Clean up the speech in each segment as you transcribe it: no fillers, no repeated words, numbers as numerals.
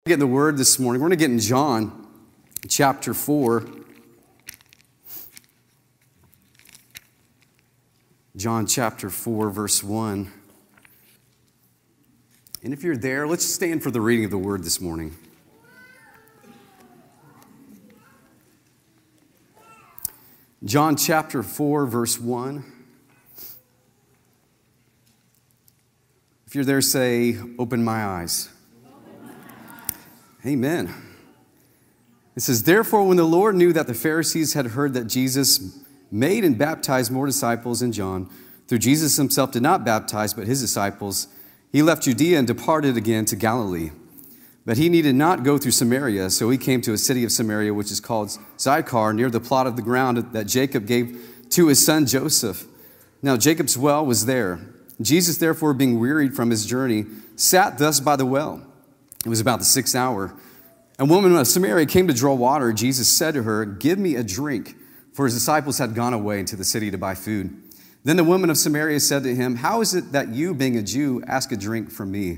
Get in the Word this morning. We're going to get in John chapter 4. John chapter 4, verse 1. And if you're there, let's stand for the reading of the Word this morning. John chapter 4, verse 1. If you're there, say, "Open my eyes." Amen. It says, "Therefore, when the Lord knew that the Pharisees had heard that Jesus made and baptized more disciples than John, though Jesus himself did not baptize but his disciples, he left Judea and departed again to Galilee. But he needed not go through Samaria, so he came to a city of Samaria, which is called Sychar, near the plot of the ground that Jacob gave to his son Joseph. Now Jacob's well was there. Jesus, therefore, being wearied from his journey, sat thus by the well. It was about the 6th hour. A woman of Samaria came to draw water. Jesus said to her, 'Give me a drink,' for his disciples had gone away into the city to buy food. Then the woman of Samaria said to him, 'How is it that you, being a Jew, ask a drink from me,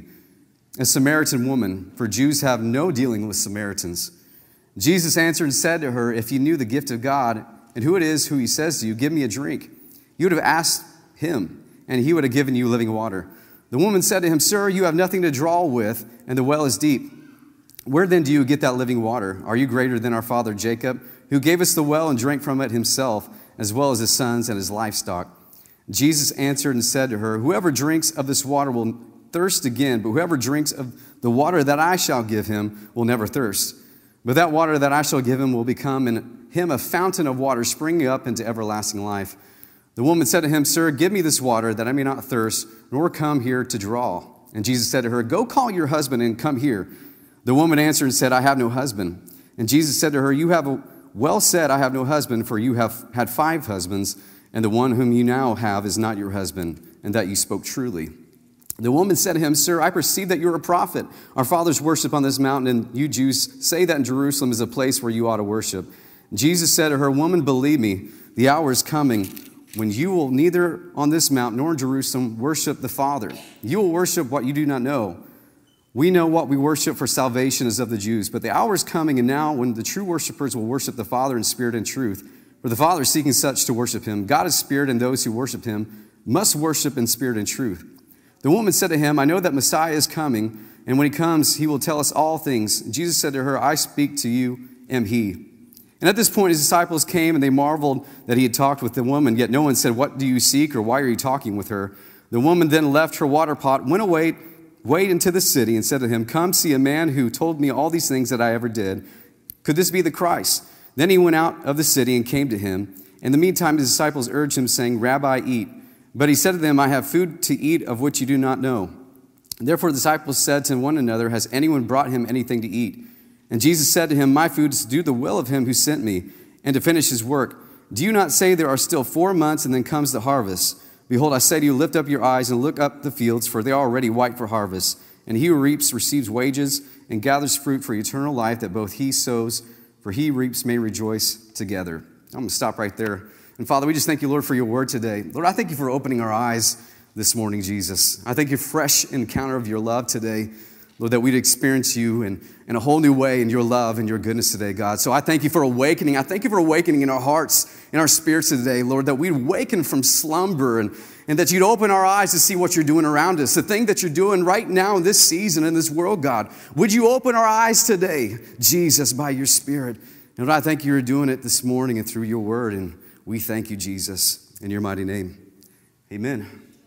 a Samaritan woman? For Jews have no dealing with Samaritans.' Jesus answered and said to her, 'If you knew the gift of God and who it is who he says to you, "Give me a drink," you would have asked him, and he would have given you living water.' The woman said to him, 'Sir, you have nothing to draw with, and the well is deep. Where then do you get that living water? Are you greater than our father Jacob, who gave us the well and drank from it himself, as well as his sons and his livestock?' Jesus answered and said to her, 'Whoever drinks of this water will thirst again, but whoever drinks of the water that I shall give him will never thirst. But that water that I shall give him will become in him a fountain of water springing up into everlasting life.' The woman said to him, 'Sir, give me this water that I may not thirst, nor come here to draw.' And Jesus said to her, 'Go call your husband and come here.' The woman answered and said, 'I have no husband.' And Jesus said to her, 'You have well said, I have no husband, for you have had 5 husbands, and the one whom you now have is not your husband, and that you spoke truly.' The woman said to him, 'Sir, I perceive that you are a prophet. Our fathers worship on this mountain, and you Jews say that in Jerusalem is a place where you ought to worship.' Jesus said to her, 'Woman, believe me, the hour is coming when you will neither on this mountain nor in Jerusalem worship the Father. You will worship what you do not know. We know what we worship, for salvation is of the Jews. But the hour is coming, and now, when the true worshipers will worship the Father in spirit and truth. For the Father is seeking such to worship him. God is spirit, and those who worship him must worship in spirit and truth.' The woman said to him, 'I know that Messiah is coming, and when he comes, he will tell us all things.' Jesus said to her, 'I speak to you, am he.' And at this point, his disciples came, and they marveled that he had talked with the woman. Yet no one said, 'What do you seek?' or 'Why are you talking with her?' The woman then left her water pot, went away, into the city, and said to him, 'Come see a man who told me all these things that I ever did. Could this be the Christ?' Then he went out of the city and came to him. In the meantime, his disciples urged him, saying, 'Rabbi, eat.' But he said to them, 'I have food to eat of which you do not know.' Therefore the disciples said to one another, 'Has anyone brought him anything to eat?' And Jesus said to him, 'My food is to do the will of him who sent me, and to finish his work. Do you not say there are still 4 months, and then comes the harvest? Behold, I say to you, lift up your eyes and look up the fields, for they are already white for harvest. And he who reaps receives wages, and gathers fruit for eternal life, that both he sows, for he reaps may rejoice together.'" I'm going to stop right there. And Father, we just thank you, Lord, for your word today. Lord, I thank you for opening our eyes this morning, Jesus. I thank you for fresh encounter of your love today, Lord, that we'd experience you in a whole new way in your love and your goodness today, God. So I thank you for awakening. I thank you for awakening in our hearts, in our spirits today, Lord, that we'd awaken from slumber and that you'd open our eyes to see what you're doing around us, the thing that you're doing right now in this season, in this world, God. Would you open our eyes today, Jesus, by your Spirit? And Lord, I thank you for doing it this morning and through your word, and we thank you, Jesus, in your mighty name. Amen.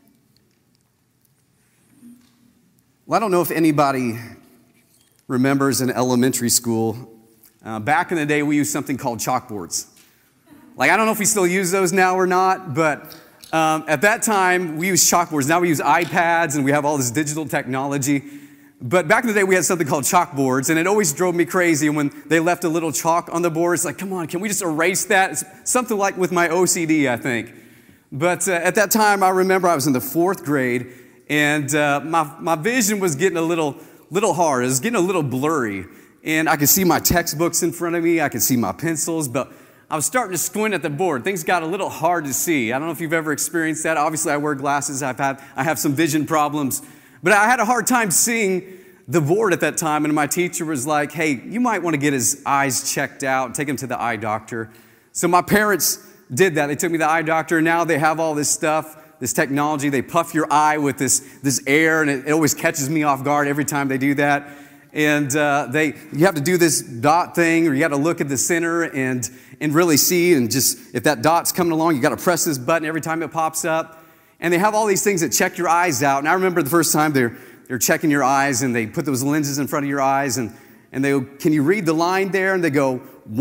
Well, I don't know if anybody remembers in elementary school, back in the day, we used something called chalkboards. Like, I don't know if we still use those now or not, but at that time, we used chalkboards. Now we use iPads, and we have all this digital technology. But back in the day, we had something called chalkboards, and it always drove me crazy when they left a little chalk on the board. It's like, come on, can we just erase that? It's something like with my OCD, I think. But at that time, I remember I was in the 4th grade, and my vision was getting a little hard. It was getting a little blurry. And I could see my textbooks in front of me. I could see my pencils. But I was starting to squint at the board. Things got a little hard to see. I don't know if you've ever experienced that. Obviously, I wear glasses. I have some vision problems. But I had a hard time seeing the board at that time, and my teacher was like, hey, you might want to get his eyes checked out, take him to the eye doctor. So my parents did that. They took me to the eye doctor. Now they have all this stuff, this technology. They puff your eye with this air, and it always catches me off guard every time they do that. And you have to do this dot thing, or you got to look at the center and really see, and just if that dot's coming along, you got to press this button every time it pops up. And they have all these things that check your eyes out. And I remember the first time they're checking your eyes, and they put those lenses in front of your eyes, and they go, can you read the line there? And they go,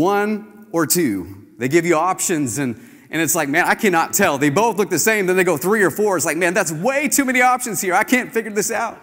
1 or 2. They give you options, and it's like, man, I cannot tell. They both look the same. Then they go 3 or 4. It's like, man, that's way too many options here. I can't figure this out.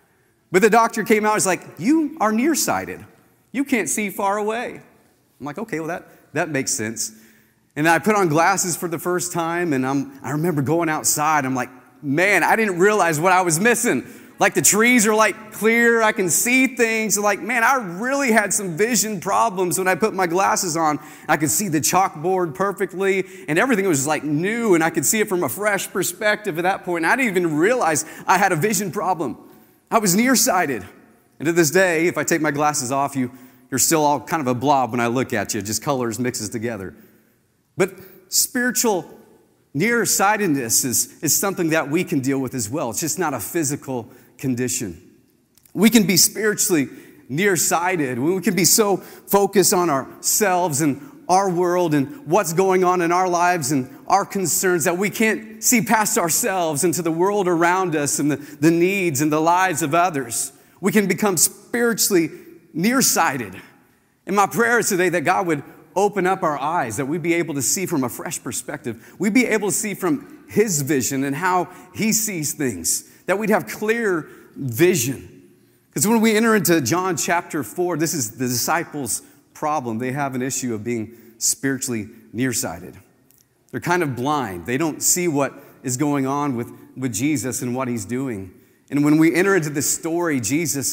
But the doctor came out and was like, you are nearsighted. You can't see far away. I'm like, okay, well, that makes sense. And I put on glasses for the first time, and I remember going outside. I'm like, man, I didn't realize what I was missing. Like the trees are like clear. I can see things. Like, man, I really had some vision problems when I put my glasses on. I could see the chalkboard perfectly, and everything was like new, and I could see it from a fresh perspective at that point. And I didn't even realize I had a vision problem. I was nearsighted. And to this day, if I take my glasses off, you're still all kind of a blob when I look at you, just colors mixes together. But spiritual nearsightedness is something that we can deal with as well. It's just not a physical condition. We can be spiritually nearsighted. We can be so focused on ourselves and our world and what's going on in our lives and our concerns that we can't see past ourselves into the world around us and the needs and the lives of others. We can become spiritually nearsighted. And my prayer is today that God would open up our eyes, that we'd be able to see from a fresh perspective. We'd be able to see from His vision and how He sees things, that we'd have clear vision. Because when we enter into John chapter 4, this is the disciples' problem. They have an issue of being spiritually nearsighted. They're kind of blind. They don't see what is going on with Jesus and what He's doing. And when we enter into this story,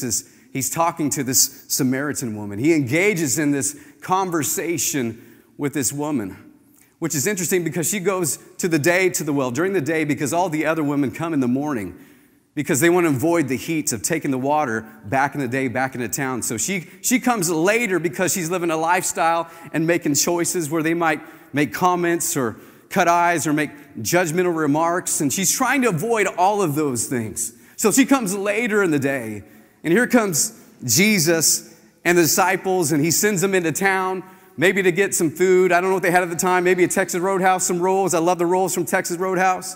He's talking to this Samaritan woman. He engages in this conversation with this woman, which is interesting because she goes to the well during the day because all the other women come in the morning because they want to avoid the heat of taking the water back in the day, back into town. So she comes later because she's living a lifestyle and making choices where they might make comments or cut eyes or make judgmental remarks. And she's trying to avoid all of those things. So she comes later in the day. And here comes Jesus and the disciples, and He sends them into town, maybe to get some food. I don't know what they had at the time, maybe a Texas Roadhouse, some rolls. I love the rolls from Texas Roadhouse.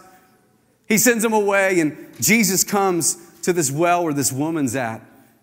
He sends them away, and Jesus comes to this well where this woman's at.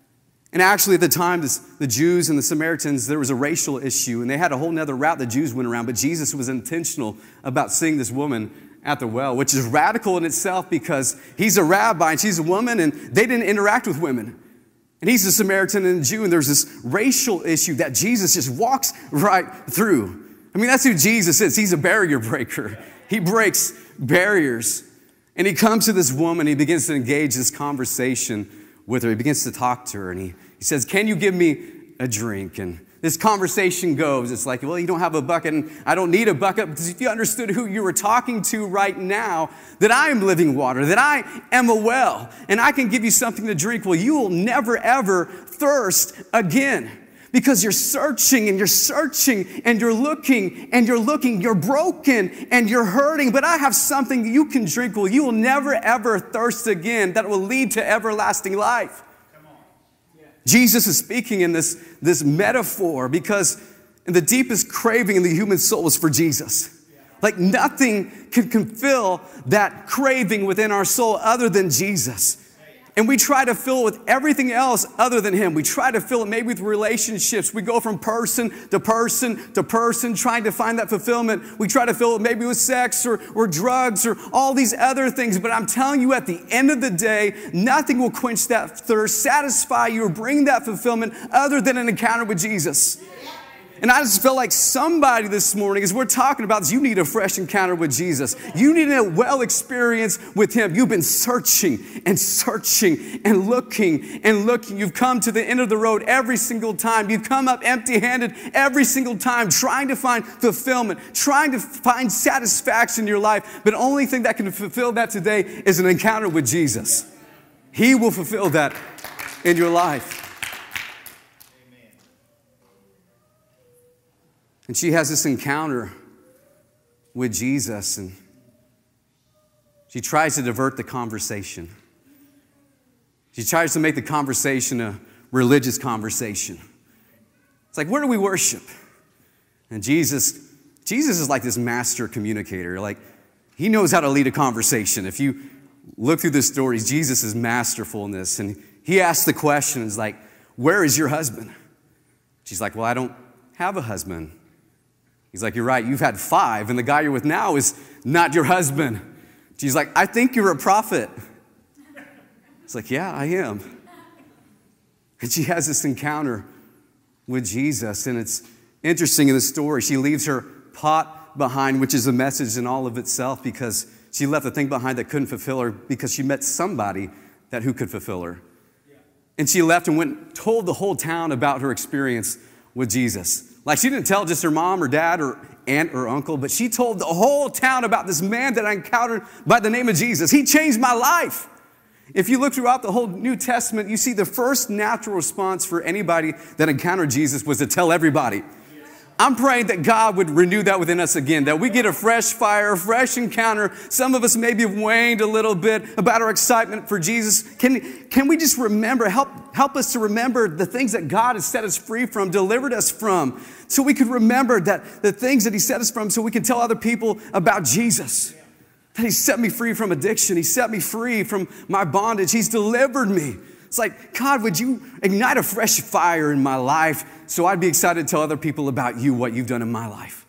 And actually at the time, the Jews and the Samaritans, there was a racial issue, and they had a whole nother route the Jews went around, but Jesus was intentional about seeing this woman at the well, which is radical in itself because He's a rabbi and she's a woman, and they didn't interact with women. And He's a Samaritan and a Jew, and there's this racial issue that Jesus just walks right through. I mean, that's who Jesus is. He's a barrier breaker. He breaks barriers. And He comes to this woman, He begins to engage this conversation with her. He begins to talk to her, and he says, can you give me a drink? And this conversation goes, it's like, well, you don't have a bucket, and I don't need a bucket, because if you understood who you were talking to right now, that I am living water, that I am a well, and I can give you something to drink, well, you will never, ever thirst again. Because you're searching and you're searching and you're looking and you're looking, you're broken and you're hurting, but I have something you can drink, well, you will never, ever thirst again, that will lead to everlasting life. Jesus is speaking in this metaphor because the deepest craving in the human soul is for Jesus. Like nothing can fill that craving within our soul other than Jesus. And we try to fill it with everything else other than Him. We try to fill it maybe with relationships. We go from person to person to person trying to find that fulfillment. We try to fill it maybe with sex or drugs or all these other things. But I'm telling you, at the end of the day, nothing will quench that thirst, satisfy you, or bring that fulfillment other than an encounter with Jesus. And I just feel like somebody this morning, as we're talking about this, you need a fresh encounter with Jesus. You need a well experience with Him. You've been searching and searching and looking and looking. You've come to the end of the road every single time. You've come up empty-handed every single time, trying to find fulfillment, trying to find satisfaction in your life. But the only thing that can fulfill that today is an encounter with Jesus. He will fulfill that in your life. And she has this encounter with Jesus, and she tries to divert the conversation. She tries to make the conversation a religious conversation. It's like, where do we worship? And Jesus is like this master communicator. Like, he knows how to lead a conversation. If you look through the stories, Jesus is masterful in this. And he asks the question, is like, where is your husband? She's like, well, I don't have a husband. He's like, you're right, you've had 5, and the guy you're with now is not your husband. She's like, I think you're a prophet. It's like, yeah, I am. And she has this encounter with Jesus, and it's interesting in the story. She leaves her pot behind, which is a message in all of itself, because she left a thing behind that couldn't fulfill her because she met somebody who could fulfill her. And she left and told the whole town about her experience with Jesus. Like, she didn't tell just her mom or dad or aunt or uncle, but she told the whole town about this man that I encountered by the name of Jesus. He changed my life. If you look throughout the whole New Testament, you see the first natural response for anybody that encountered Jesus was to tell everybody. I'm praying that God would renew that within us again, that we get a fresh fire, a fresh encounter. Some of us maybe have waned a little bit about our excitement for Jesus. Can we just remember, help us to remember the things that God has set us free from, delivered us from, so we could remember that the things that he set us from, so we can tell other people about Jesus. That he set me free from addiction. He set me free from my bondage. He's delivered me. It's like, God, would you ignite a fresh fire in my life so I'd be excited to tell other people about you, what you've done in my life.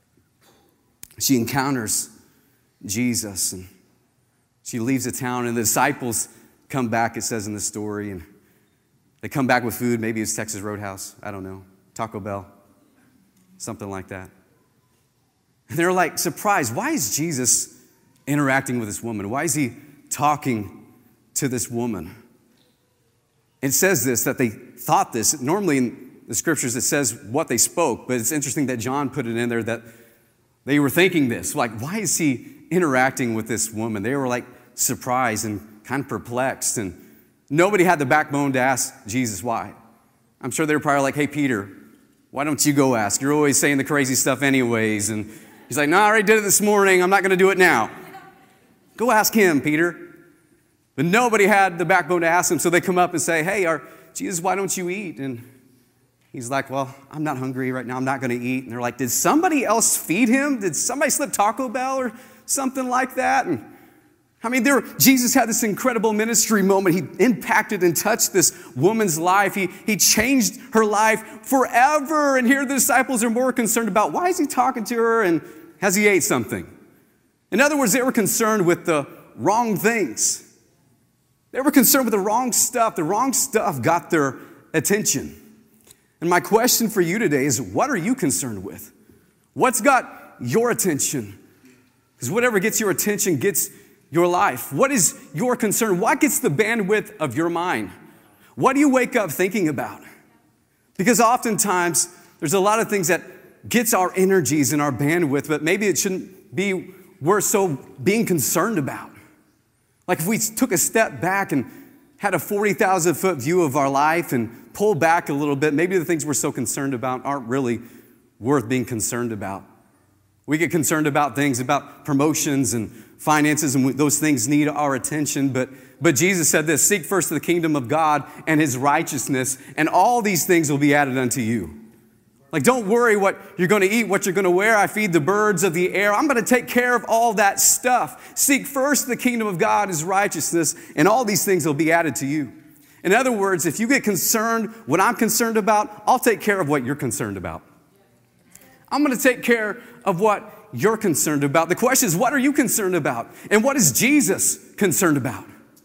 She encounters Jesus, and she leaves the town, and the disciples come back, it says in the story, and they come back with food. Maybe it's Texas Roadhouse. I don't know. Taco Bell. Something like that. And they're like surprised. Why is Jesus interacting with this woman? Why is he talking to this woman? It says this, that they thought this. Normally in the scriptures it says what they spoke, but it's interesting that John put it in there that they were thinking this. Like, why is he interacting with this woman? They were like surprised and kind of perplexed, and nobody had the backbone to ask Jesus why. I'm sure they were probably like, hey, Peter, why don't you go ask? You're always saying the crazy stuff anyways. And he's like, no, I already did it this morning. I'm not going to do it now. Go ask him, Peter. But nobody had the backbone to ask him, so they come up and say, hey, Jesus, why don't you eat? And he's like, well, I'm not hungry right now. I'm not going to eat. And they're like, did somebody else feed him? Did somebody slip Taco Bell or something like that? And I mean, Jesus had this incredible ministry moment. He impacted and touched this woman's life. He changed her life forever. And here the disciples are more concerned about, why is he talking to her and has he ate something? In other words, they were concerned with the wrong things. They were concerned with the wrong stuff. The wrong stuff got their attention. And my question for you today is, what are you concerned with? What's got your attention? Because whatever gets your attention gets your life. What is your concern? What gets the bandwidth of your mind? What do you wake up thinking about? Because oftentimes there's a lot of things that gets our energies and our bandwidth, but maybe it shouldn't be we're so being concerned about. Like if we took a step back and had a 40,000-foot view of our life and pulled back a little bit, maybe the things we're so concerned about aren't really worth being concerned about. We get concerned about things, about promotions and finances, and those things need our attention. But Jesus said this, seek first the kingdom of God and his righteousness, and all these things will be added unto you. Like, don't worry what you're going to eat, what you're going to wear. I feed the birds of the air. I'm going to take care of all that stuff. Seek first the kingdom of God, his righteousness, and all these things will be added to you. In other words, if you get concerned what I'm concerned about, I'll take care of what you're concerned about. I'm going to take care of what you're concerned about. The question is, what are you concerned about? And what is Jesus concerned about?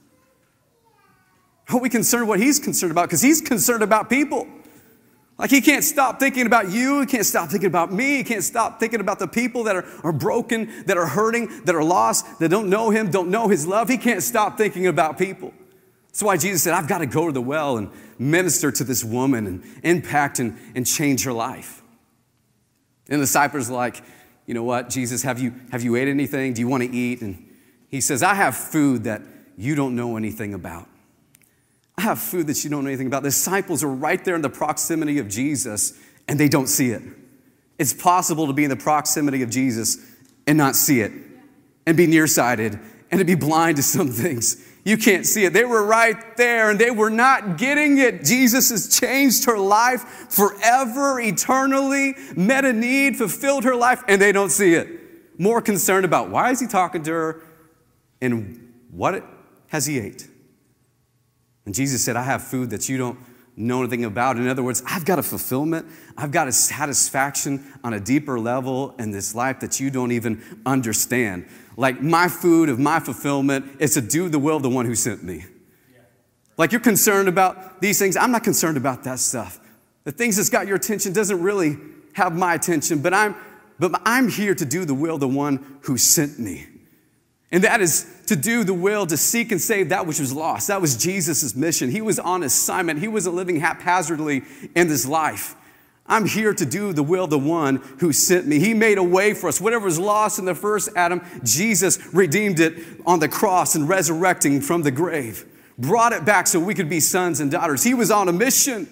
Are we concerned what he's concerned about? Because he's concerned about people. Like he can't stop thinking about you. He can't stop thinking about me. He can't stop thinking about the people that are broken, that are hurting, that are lost, that don't know him, don't know his love. He can't stop thinking about people. That's why Jesus said, I've got to go to the well and minister to this woman and impact and change her life. And the disciples are like, you know what, Jesus, have you ate anything? Do you want to eat? And he says, I have food that you don't know anything about. I have food that you don't know anything about. The disciples are right there in the proximity of Jesus, and they don't see it. It's possible to be in the proximity of Jesus and not see it, and be nearsighted, and to be blind to some things. You can't see it. They were right there, and they were not getting it. Jesus has changed her life forever, eternally, met a need, fulfilled her life, and they don't see it. More concerned about why is he talking to her and what has he ate? And Jesus said, I have food that you don't know anything about. In other words, I've got a fulfillment. I've got a satisfaction on a deeper level in this life that you don't even understand. Like my food of my fulfillment is to do the will of the one who sent me. Like you're concerned about these things. I'm not concerned about that stuff. The things that's got your attention doesn't really have my attention, but I'm here to do the will of the one who sent me. And that is to do the will, to seek and save that which was lost. That was Jesus' mission. He was on assignment. He wasn't living haphazardly in this life. I'm here to do the will of the one who sent me. He made a way for us. Whatever was lost in the first Adam, Jesus redeemed it on the cross and resurrecting from the grave. Brought it back so we could be sons and daughters. He was on a mission.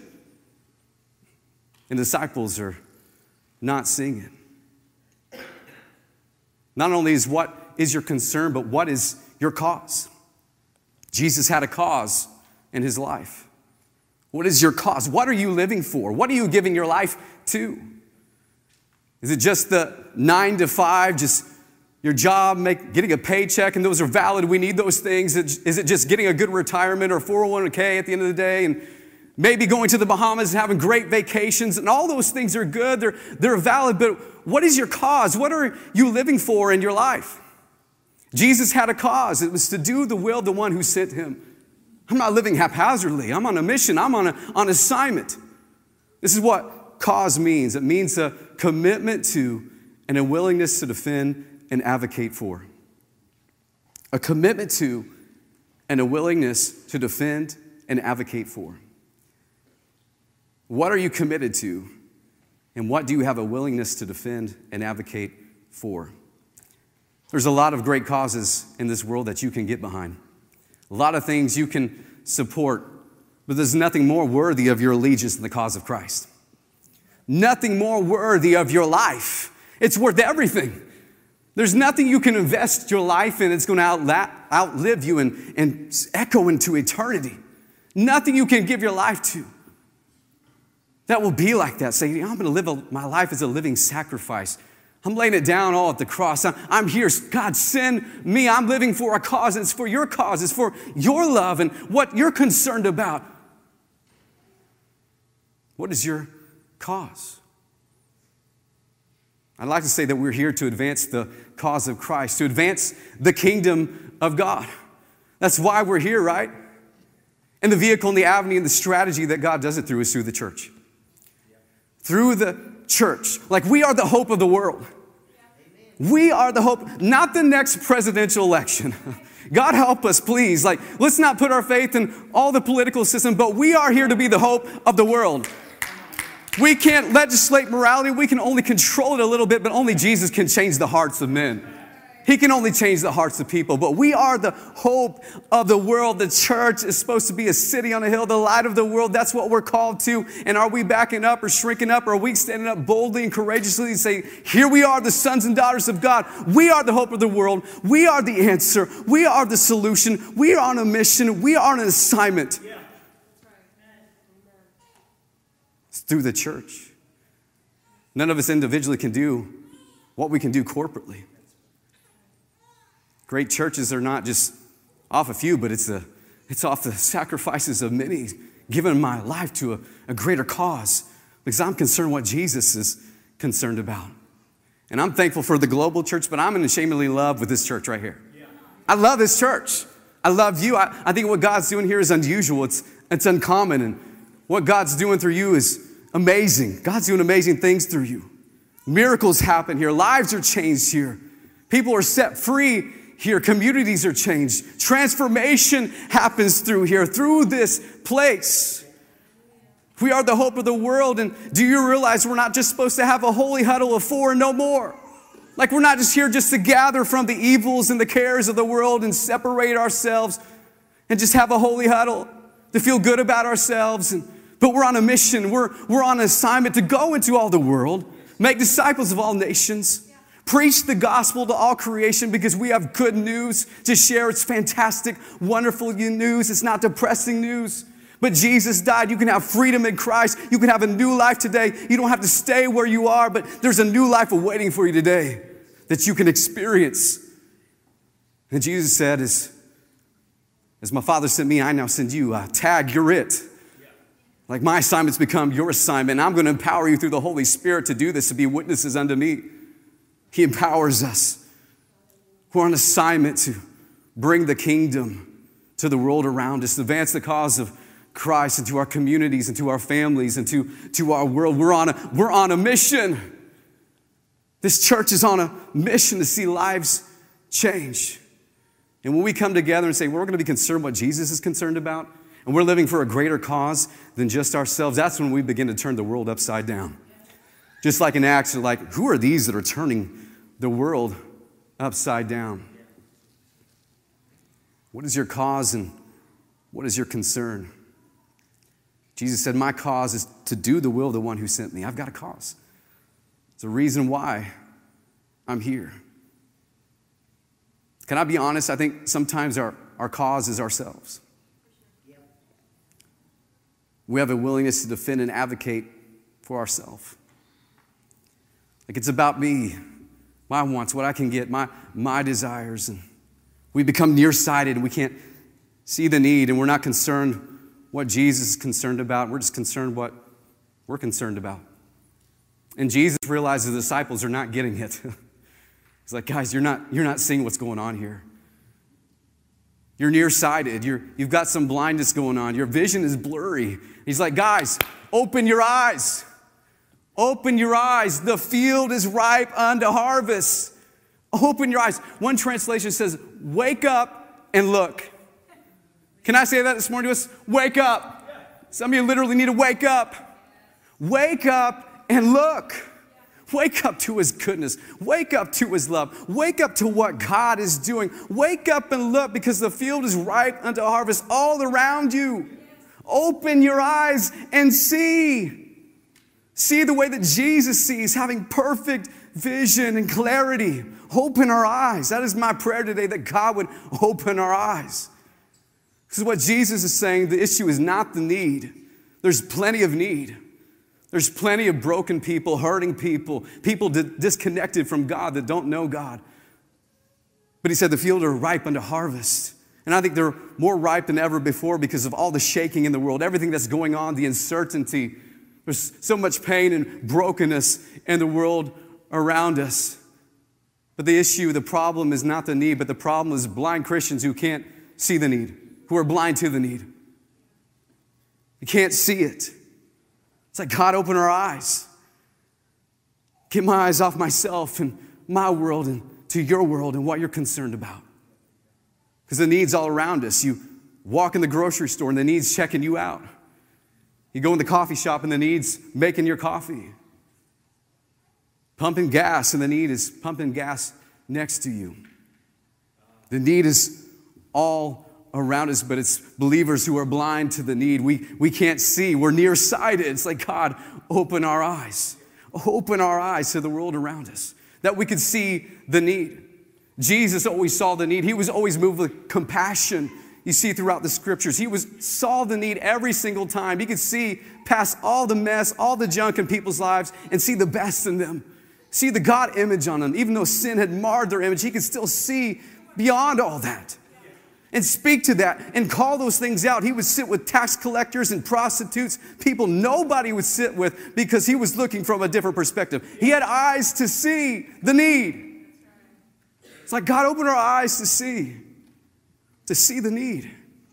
And the disciples are not seeing it. Not only is what is your concern, but what is your cause? Jesus had a cause in his life. What is your cause? What are you living for? What are you giving your life to? Is it just the 9 to 5, just your job, getting a paycheck, and those are valid? We need those things. Is it just getting a good retirement or 401k at the end of the day, and maybe going to the Bahamas and having great vacations, and all those things are good. They're valid, but what is your cause? What are you living for in your life? Jesus had a cause. It was to do the will of the one who sent him. I'm not living haphazardly. I'm on a mission. I'm on assignment. This is what cause means. It means a commitment to and a willingness to defend and advocate for. A commitment to and a willingness to defend and advocate for. What are you committed to? And what do you have a willingness to defend and advocate for? There's a lot of great causes in this world that you can get behind. A lot of things you can support, but there's nothing more worthy of your allegiance than the cause of Christ. Nothing more worthy of your life. It's worth everything. There's nothing you can invest your life in that's going to outlive you and echo into eternity. Nothing you can give your life to that will be like that. Say, I'm going to live my life as a living sacrifice. I'm laying it down all at the cross. I'm here. God, send me. I'm living for a cause. It's for your cause. It's for your love and what you're concerned about. What is your cause? I'd like to say that we're here to advance the cause of Christ, to advance the kingdom of God. That's why we're here, right? And the vehicle and the avenue and the strategy that God does it through is through the church. Through the church. Like we are the hope of the world. We are the hope, not the next presidential election. God help us, please. Like, let's not put our faith in all the political system, but we are here to be the hope of the world. We can't legislate morality. We can only control it a little bit, but only Jesus can change the hearts of men. He can only change the hearts of people, but we are the hope of the world. The church is supposed to be a city on a hill, the light of the world. That's what we're called to. And are we backing up or shrinking up? Or are we standing up boldly and courageously and saying, here we are, the sons and daughters of God. We are the hope of the world. We are the answer. We are the solution. We are on a mission. We are on an assignment. Yeah. It's through the church. None of us individually can do what we can do corporately. Great churches are not just off a few, but it's off the sacrifices of many, giving my life to a greater cause because I'm concerned what Jesus is concerned about. And I'm thankful for the global church, but I'm unashamedly in love with this church right here. Yeah. I love this church. I love you. I think what God's doing here is unusual. It's uncommon. And what God's doing through you is amazing. God's doing amazing things through you. Miracles happen here. Lives are changed here. People are set free here. Communities are changed. Transformation happens through here, through this place. We are the hope of the world. And do you realize we're not just supposed to have a holy huddle of 4 and no more? Like we're not just here just to gather from the evils and the cares of the world and separate ourselves and just have a holy huddle. to feel good about ourselves. But we're on a mission. We're on an assignment to go into all the world, make disciples of all nations, preach the gospel to all creation because we have good news to share. It's fantastic, wonderful news. It's not depressing news. But Jesus died. You can have freedom in Christ. You can have a new life today. You don't have to stay where you are, but there's a new life awaiting for you today that you can experience. And Jesus said, as my Father sent me, I now send you. Tag, you're it. Like my assignment's become your assignment. And I'm going to empower you through the Holy Spirit to do this, to be witnesses unto me. He empowers us. We're on assignment to bring the kingdom to the world around us, to advance the cause of Christ into our communities, into our families, into our world. We're on a mission. This church is on a mission to see lives change. And when we come together and say, we're going to be concerned what Jesus is concerned about, and we're living for a greater cause than just ourselves, that's when we begin to turn the world upside down. Just like in Acts, they're like, who are these that are turning the world upside down? What is your cause and what is your concern? Jesus said, my cause is to do the will of the one who sent me. I've got a cause. It's a reason why I'm here. Can I be honest? I think sometimes our cause is ourselves. We have a willingness to defend and advocate for ourselves. Like it's about me, my wants, what I can get, my desires. And we become nearsighted and we can't see the need, and we're not concerned what Jesus is concerned about. We're just concerned what we're concerned about. And Jesus realized the disciples are not getting it. He's like, guys, you're not seeing what's going on here. You're nearsighted. You've got some blindness going on. Your vision is blurry. He's like, guys, open your eyes. Open your eyes. The field is ripe unto harvest. Open your eyes. One translation says, wake up and look. Can I say that this morning to us? Wake up. Some of you literally need to wake up. Wake up and look. Wake up to His goodness. Wake up to His love. Wake up to what God is doing. Wake up and look, because the field is ripe unto harvest all around you. Open your eyes and see. See the way that Jesus sees, having perfect vision and clarity. Open our eyes. That is my prayer today, that God would open our eyes. This is what Jesus is saying. The issue is not the need. There's plenty of need. There's plenty of broken people, hurting people, people disconnected from God that don't know God. But He said the field are ripe unto harvest. And I think they're more ripe than ever before because of all the shaking in the world, everything that's going on, the uncertainty. There's so much pain and brokenness in the world around us. But the issue, the problem is not the need, but the problem is blind Christians who can't see the need, who are blind to the need. You can't see it. It's like, God, open our eyes. Get my eyes off myself and my world and to your world and what you're concerned about. Because the need's all around us. You walk in the grocery store and the need's checking you out. You go in the coffee shop and the need's making your coffee. Pumping gas and the need is pumping gas next to you. The need is all around us, but it's believers who are blind to the need. We can't see. We're nearsighted. It's like, God, open our eyes. Open our eyes to the world around us, that we could see the need. Jesus always saw the need. He was always moved with compassion. You see throughout the scriptures, He saw the need every single time. He could see past all the mess, all the junk in people's lives, and see the best in them. See the God image on them. Even though sin had marred their image, He could still see beyond all that and speak to that and call those things out. He would sit with tax collectors and prostitutes, people nobody would sit with, because He was looking from a different perspective. He had eyes to see the need. It's like, God, open our eyes to see the need.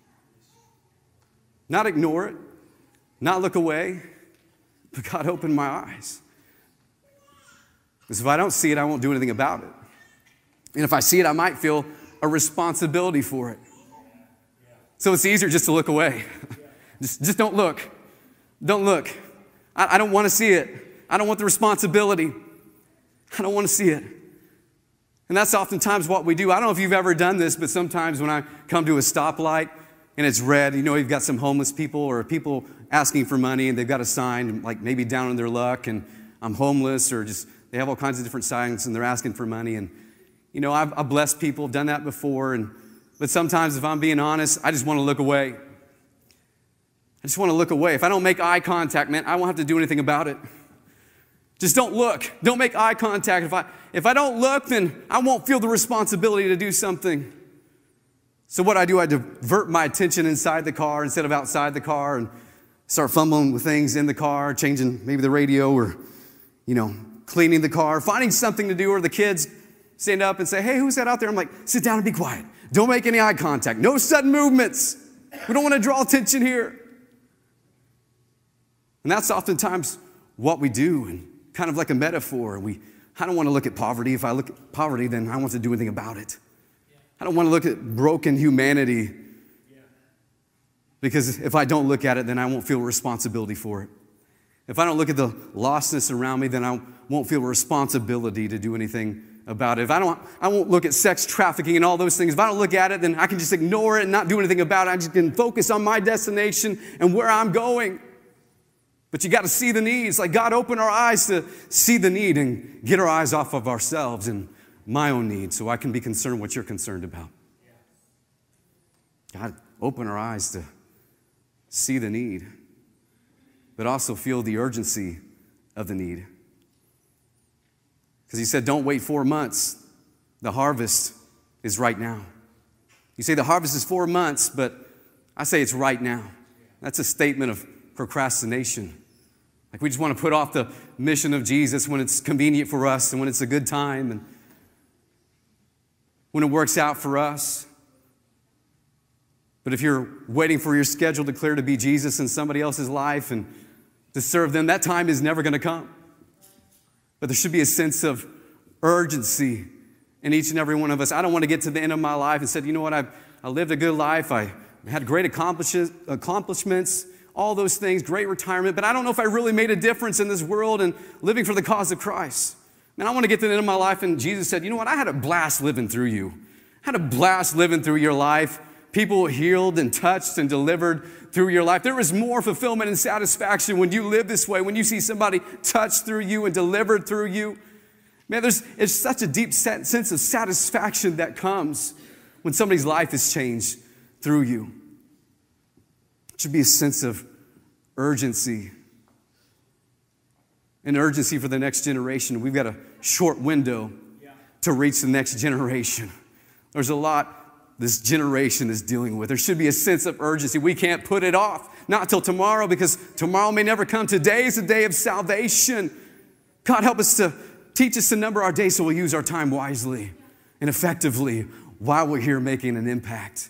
Not ignore it, not look away, but God, open my eyes. Because if I don't see it, I won't do anything about it. And if I see it, I might feel a responsibility for it. So it's easier just to look away. Just don't look. Don't look. I don't want to see it. I don't want the responsibility. I don't want to see it. And that's oftentimes what we do. I don't know if you've ever done this, but sometimes when I come to a stoplight and it's red. You know, you've got some homeless people or people asking for money, and they've got a sign, like maybe down on their luck, and I'm homeless, or just they have all kinds of different signs, and they're asking for money. And, you know, I've blessed people, I've done that before, but sometimes, if I'm being honest, I just want to look away. I just want to look away. If I don't make eye contact, man, I won't have to do anything about it. Just don't look. Don't make eye contact. If I don't look, then I won't feel the responsibility to do something. So what I do, I divert my attention inside the car instead of outside the car and start fumbling with things in the car, changing maybe the radio or, you know, cleaning the car, finding something to do, or the kids stand up and say, hey, who's that out there? I'm like, sit down and be quiet. Don't make any eye contact. No sudden movements. We don't want to draw attention here. And that's oftentimes what we do, and kind of like a metaphor. I don't want to look at poverty. If I look at poverty, then I want to do anything about it. I don't want to look at broken humanity, because if I don't look at it, then I won't feel responsibility for it. If I don't look at the lostness around me, then I won't feel responsibility to do anything about it. I won't look at sex trafficking and all those things. If I don't look at it, then I can just ignore it and not do anything about it. I just can focus on my destination and where I'm going. But you got to see the needs. Like, God, open our eyes to see the need and get our eyes off of ourselves and my own needs so I can be concerned what you're concerned about. God, open our eyes to see the need, but also feel the urgency of the need. Because he said, don't wait 4 months. The harvest is right now. You say the harvest is 4 months, but I say it's right now. That's a statement of procrastination. Like, we just want to put off the mission of Jesus when it's convenient for us and when it's a good time and when it works out for us. But if you're waiting for your schedule to clear to be Jesus in somebody else's life and to serve them, that time is never going to come. But there should be a sense of urgency in each and every one of us. I don't want to get to the end of my life and say, you know what, I lived a good life. I had great accomplishments, all those things, great retirement, but I don't know if I really made a difference in this world and living for the cause of Christ. Man, I want to get to the end of my life, and Jesus said, you know what, I had a blast living through you. I had a blast living through your life. People healed and touched and delivered through your life. There is more fulfillment and satisfaction when you live this way, when you see somebody touched through you and delivered through you. Man, it's such a deep sense of satisfaction that comes when somebody's life is changed through you. It should be a sense of urgency. An urgency for the next generation. We've got a short window to reach the next generation. There's a lot this generation is dealing with. There should be a sense of urgency. We can't put it off, not till tomorrow, because tomorrow may never come. Today is the day of salvation. God, help us to teach us to number our days so we'll use our time wisely and effectively while we're here making an impact.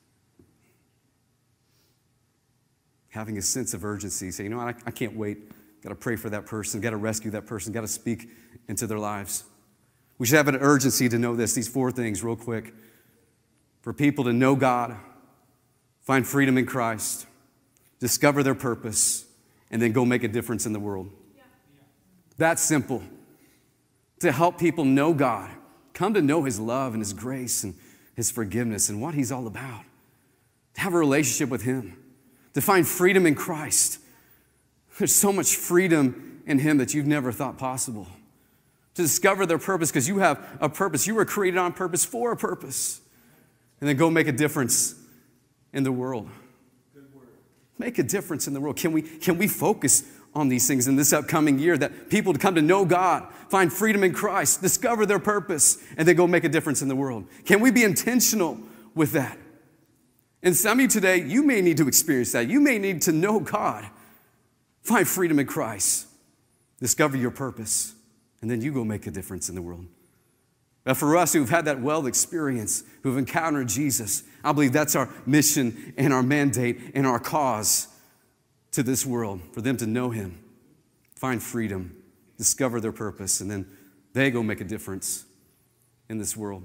Having a sense of urgency. Say, you know what, I can't wait. Got to pray for that person. Got to rescue that person. Got to speak into their lives. We should have an urgency to know this. These 4 things real quick. For people to know God, find freedom in Christ, discover their purpose, and then go make a difference in the world. That's simple. To help people know God, come to know His love and His grace and His forgiveness and what He's all about. To have a relationship with Him. To find freedom in Christ. There's so much freedom in Him that you've never thought possible. To discover their purpose, because you have a purpose. You were created on purpose for a purpose. And then go make a difference in the world. Good word. Make a difference in the world. Can we focus on these things in this upcoming year, that people to come to know God, find freedom in Christ, discover their purpose, and then go make a difference in the world? Can we be intentional with that? And some of you today, you may need to experience that. You may need to know God, find freedom in Christ, discover your purpose, and then you go make a difference in the world. But for us who've had that well experience, who've encountered Jesus, I believe that's our mission and our mandate and our cause to this world, for them to know Him, find freedom, discover their purpose, and then they go make a difference in this world.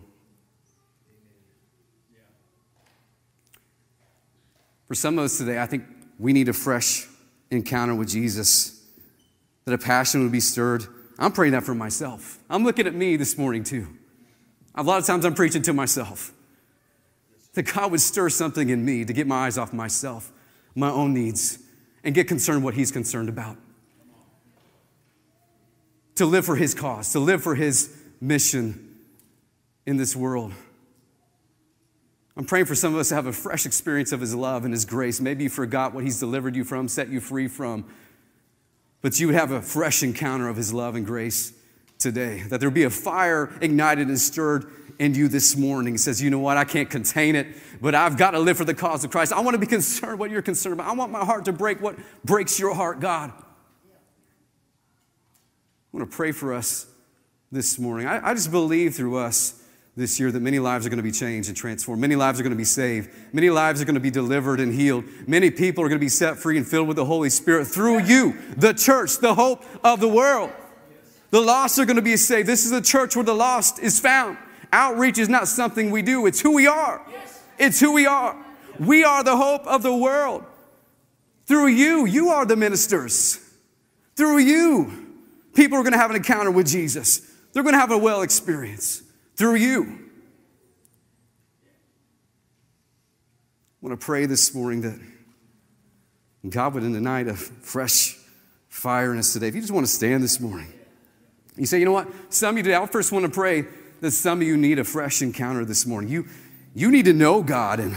For some of us today, I think we need a fresh encounter with Jesus, that a passion would be stirred. I'm praying that for myself. I'm looking at me this morning too. A lot of times I'm preaching to myself. that God would stir something in me to get my eyes off myself, my own needs, and get concerned what He's concerned about. To live for His cause, to live for His mission in this world. I'm praying for some of us to have a fresh experience of His love and His grace. Maybe you forgot what He's delivered you from, set you free from, but you would have a fresh encounter of His love and grace today. That there would be a fire ignited and stirred in you this morning. It says, you know what, I can't contain it, but I've got to live for the cause of Christ. I want to be concerned what you're concerned about. I want my heart to break what breaks your heart, God. I want to pray for us this morning. I just believe through us this year that many lives are going to be changed and transformed. Many lives are going to be saved. Many lives are going to be delivered and healed. Many people are going to be set free and filled with the Holy Spirit through you, the church, the hope of the world. The lost are going to be saved. This is a church where the lost is found. Outreach is not something we do. It's who we are. It's who we are. We are the hope of the world. Through you, you are the ministers. Through you, people are going to have an encounter with Jesus. They're going to have a well experience. Through you. I want to pray this morning that God would ignite a fresh fire in us today. If you just want to stand this morning, you say, you know what? Some of you today, I first want to pray that some of you need a fresh encounter this morning. You need to know God and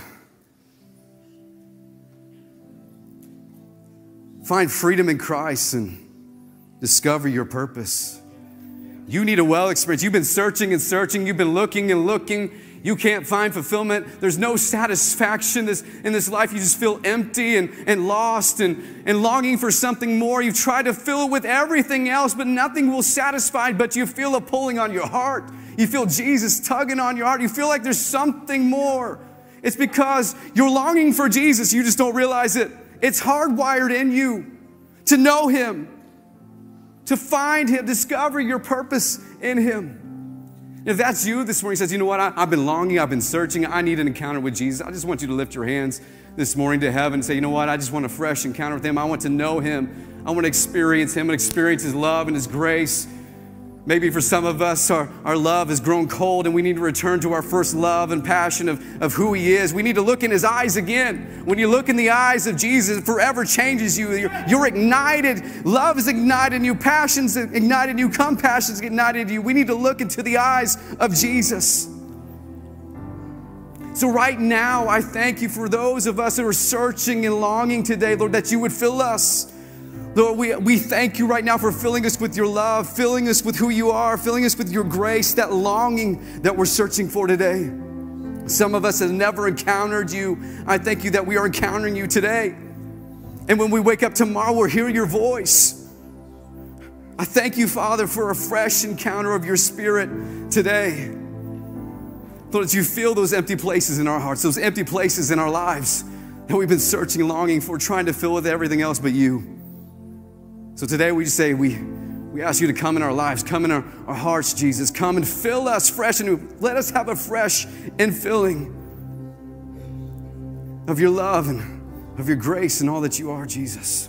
find freedom in Christ and discover your purpose. You need a well experience. You've been searching and searching. You've been looking and looking. You can't find fulfillment. There's no satisfaction in this life. You just feel empty and lost and longing for something more. You've tried to fill it with everything else, but nothing will satisfy, but you feel a pulling on your heart. You feel Jesus tugging on your heart. You feel like there's something more. It's because you're longing for Jesus. You just don't realize it. It's hardwired in you to know Him, to find Him, discover your purpose in Him. If that's you this morning, says, you know what, I've been longing, I've been searching, I need an encounter with Jesus. I just want you to lift your hands this morning to heaven and say, you know what, I just want a fresh encounter with Him. I want to know Him. I want to experience Him and experience His love and His grace. Maybe for some of us, our love has grown cold and we need to return to our first love and passion of who He is. We need to look in His eyes again. When you look in the eyes of Jesus, it forever changes you. You're ignited. Love is ignited in you. Passion's ignited in you. Compassion's ignited in you. We need to look into the eyes of Jesus. So right now, I thank You for those of us who are searching and longing today, Lord, that You would fill us. Lord, we thank You right now for filling us with Your love, filling us with who You are, filling us with Your grace, that longing that we're searching for today. Some of us have never encountered You. I thank You that we are encountering You today. And when we wake up tomorrow, we'll hear Your voice. I thank You, Father, for a fresh encounter of Your Spirit today. Lord, that You fill those empty places in our hearts, those empty places in our lives that we've been searching and longing for, trying to fill with everything else but You. So today we just say, we ask You to come in our lives, come in our hearts, Jesus. Come and fill us fresh and let us have a fresh infilling of Your love and of Your grace and all that You are, Jesus.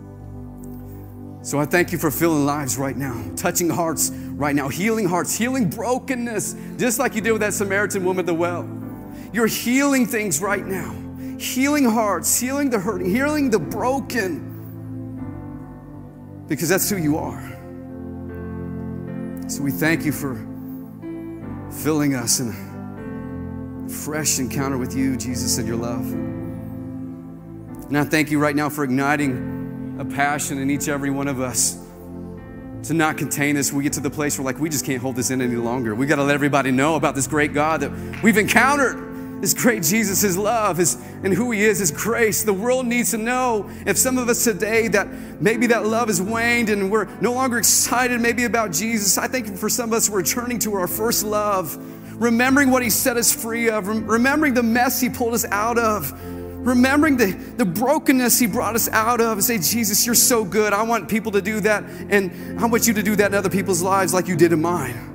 So I thank You for filling lives right now, touching hearts right now, healing hearts, healing brokenness, just like You did with that Samaritan woman at the well. You're healing things right now, healing hearts, healing the hurting, healing the broken, because that's who You are. So we thank You for filling us in a fresh encounter with You, Jesus, and Your love. And I thank You right now for igniting a passion in each every one of us to not contain this. We get to the place where we just can't hold this in any longer. We got to let everybody know about this great God that we've encountered. This great Jesus, His love, and who He is, His grace. The world needs to know. If some of us today that maybe that love has waned and we're no longer excited maybe about Jesus, I think for some of us we're returning to our first love, remembering what He set us free of, remembering the mess He pulled us out of, remembering the brokenness He brought us out of, and say, Jesus, You're so good. I want people to do that, and I want You to do that in other people's lives like You did in mine.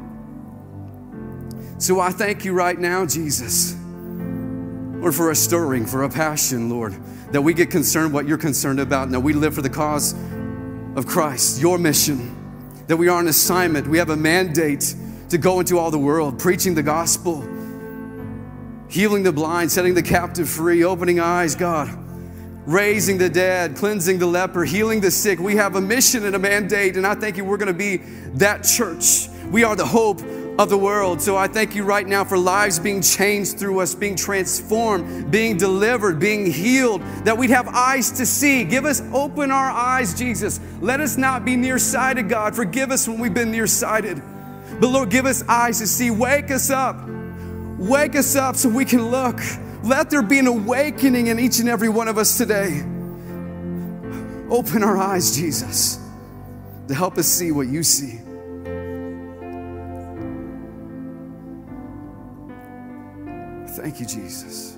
So I thank You right now, Jesus, Lord, for a stirring, for a passion, Lord, that we get concerned what You're concerned about, and that we live for the cause of Christ, Your mission, that we are on assignment. We have a mandate to go into all the world, preaching the gospel, healing the blind, setting the captive free, opening eyes, God, raising the dead, cleansing the leper, healing the sick. We have a mission and a mandate, and I thank you we're going to be that church. We are the hope of the world. So I thank you right now for lives being changed through us, being transformed, being delivered, being healed, that we'd have eyes to see. Open our eyes, Jesus. Let us not be nearsighted, God. Forgive us when we've been nearsighted. But Lord, give us eyes to see. Wake us up. Wake us up so we can look. Let there be an awakening in each and every one of us today. Open our eyes, Jesus, to help us see what you see. Thank you, Jesus.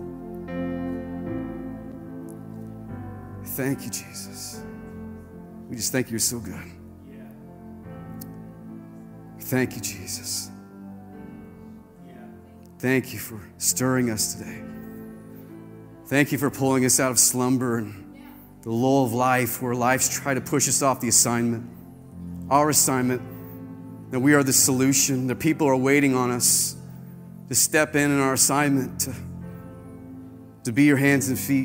Thank you, Jesus. We just thank you, you're so good. Thank you, Jesus. Thank you for stirring us today. Thank you for pulling us out of slumber and the lull of life where life's trying to push us off the assignment. Our assignment, that we are the solution. The people are waiting on us to step in our assignment, to be your hands and feet.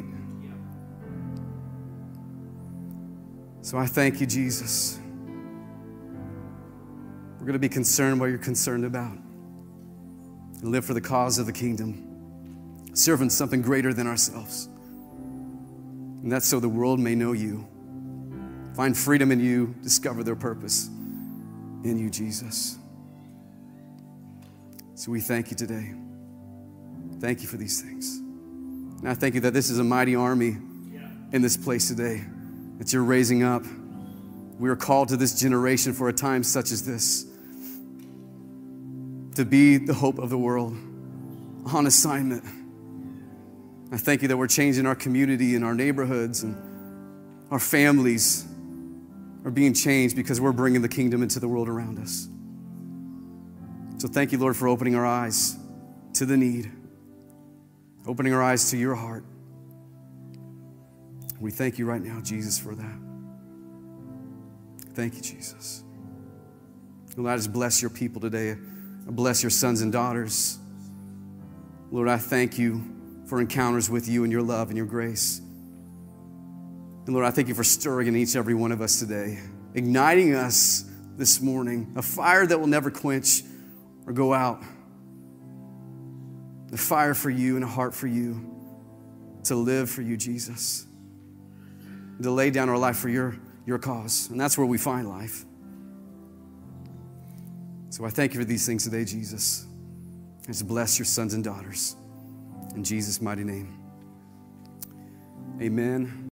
So I thank you, Jesus. We're going to be concerned what you're concerned about and live for the cause of the kingdom, serving something greater than ourselves. And that's so the world may know you, find freedom in you, discover their purpose in you, Jesus. So we thank you today. Thank you for these things. And I thank you that this is a mighty army in this place today that you're raising up. We are called to this generation for a time such as this to be the hope of the world on assignment. I thank you that we're changing our community and our neighborhoods, and our families are being changed because we're bringing the kingdom into the world around us. So thank you, Lord, for opening our eyes to the need, opening our eyes to your heart. We thank you right now, Jesus, for that. Thank you, Jesus. Lord, I just bless your people today. I bless your sons and daughters. Lord, I thank you for encounters with you and your love and your grace. And Lord, I thank you for stirring in each and every one of us today, igniting us this morning, a fire that will never quench or go out. A fire for you and a heart for you, to live for you, Jesus. To lay down our life for your cause. And that's where we find life. So I thank you for these things today, Jesus. I just bless your sons and daughters. In Jesus' mighty name. Amen.